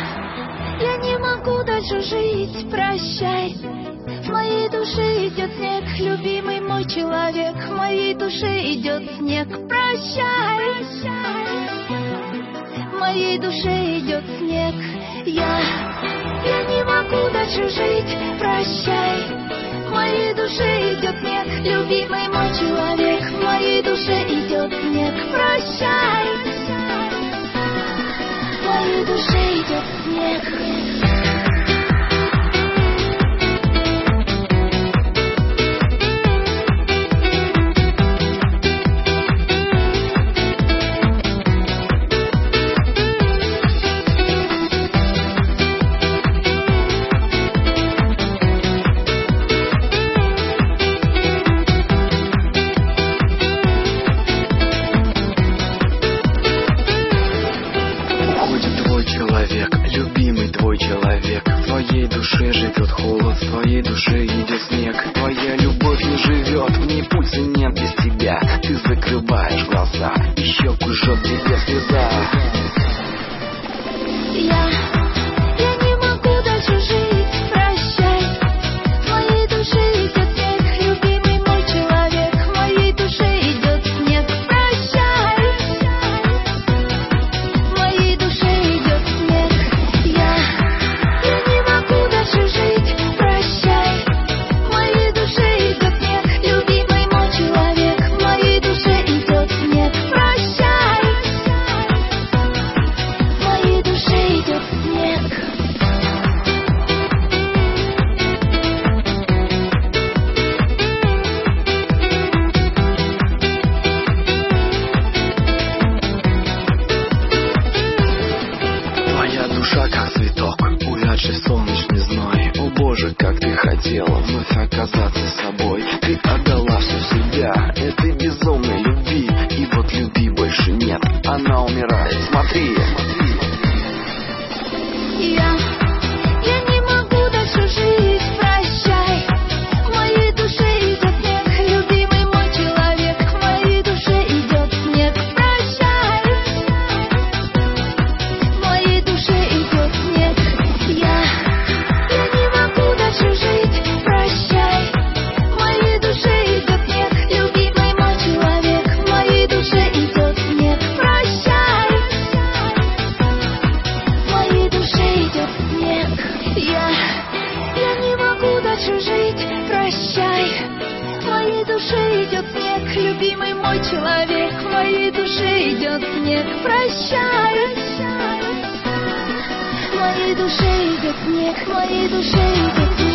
Я не могу дальше жить, прощай. В моей душе идет снег, любимый мой человек. В моей душе идет снег, прощай. В моей душе идет снег. Я не могу дальше жить, прощай. В моей душе идет снег, любимый мой человек. В моей душе идет снег, прощай. В моей душе идет снег. Любимый твой человек, в твоей душе живет холод, в твоей душе идет снег. Твоя любовь не живет, в ней пульса нет без тебя. Ты закрываешь глаза, и щеку жжет тебе слеза. Я не могу дальше жить, прощай. В моей душе идет снег, любимый мой человек. В моей душе идет снег, прощай. В моей душе идет снег. Я не могу дальше жить, прощай. В моей душе идет снег, любимый мой человек. В моей душе идет снег, прощай. В моей душе идет снег. Твоя душа как цветок, увядший солнечный зной. О боже, как ты хотела вновь оказаться собой. Ты отдала всю себя этой безумной любви. И вот любви больше нет, она умирает. Смотри, Я не могу дальше жить, прощай. В моей душе идет снег, любимый мой человек. В моей душе идет снег, прощай. В моей душе идет снег. Я не могу дальше жить, прощай. В моей душе идет снег, любимый мой человек. В моей душе идет снег, прощай. В моей душе идет снег. Я не могу дальше жить, прощай. В моей душе идет снег, любимый мой человек. В моей душе идет снег, прощай. В моей душе идет снег, в моей душе идет снег.